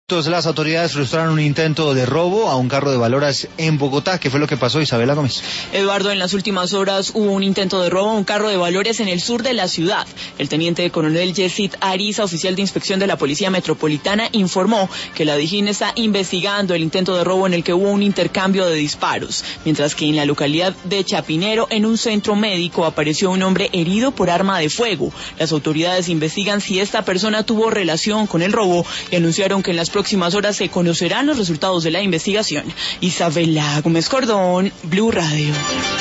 Entonces, las autoridades frustraron un intento de robo a un carro de Valores en Bogotá. ¿Qué fue lo que pasó, Isabela Gómez? Eduardo, en las últimas horas hubo un intento de robo a un carro de Valores en el sur de la ciudad. El teniente coronel Yesid Ariza, oficial de inspección de la Policía Metropolitana, informó que la DIJÍN está investigando el intento de robo en el que hubo un intercambio de disparos, mientras que en la localidad de Chapinero, en un centro médico, apareció un hombre herido por arma de fuego. Las autoridades investigan si esta persona tuvo relación con el robo y anunciaron que en las próximas horas se conocerán los resultados de la investigación. Isabela Gómez Cordón, Blue Radio.